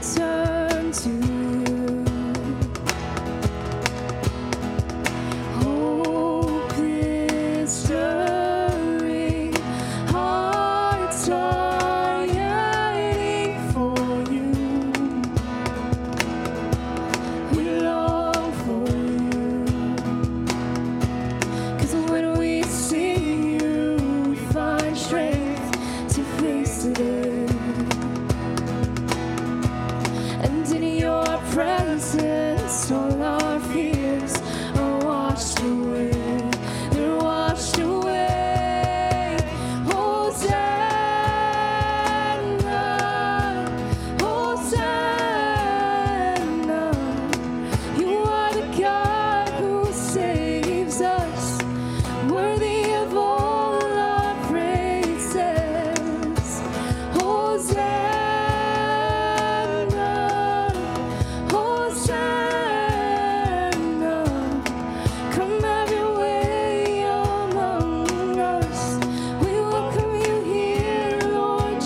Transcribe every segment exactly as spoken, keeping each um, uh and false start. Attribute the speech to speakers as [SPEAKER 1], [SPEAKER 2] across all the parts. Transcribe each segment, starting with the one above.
[SPEAKER 1] turn to you. Hope is stirring, hearts are yearning for you. We long for you, 'cause when we see you, we find strength to face the day. And in your presence, all our fears are washed away. They're washed away. Hosanna, Hosanna. You are the God who saves us, worthy of all our praises. Hosanna, Hosanna. Come have your way among us. We welcome you here, Lord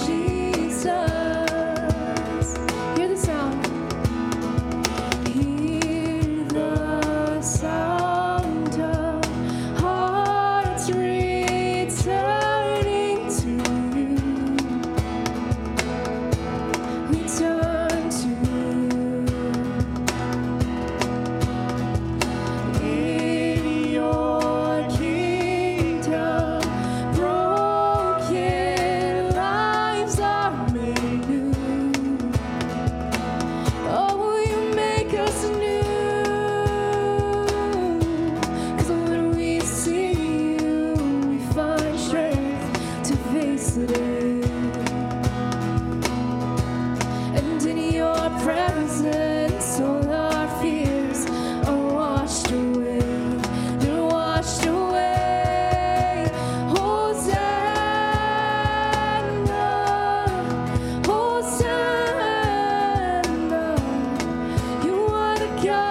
[SPEAKER 1] Jesus. Hear the sound. Hear the sound of hearts returning to you. We turn to you. In your kingdom, broken lives are made new. Oh, will you make us new? 'Cause when we see you, we find strength to face the day. And in your presence, all our fears are washed away. They're washed away. Hosanna, Hosanna. You are the God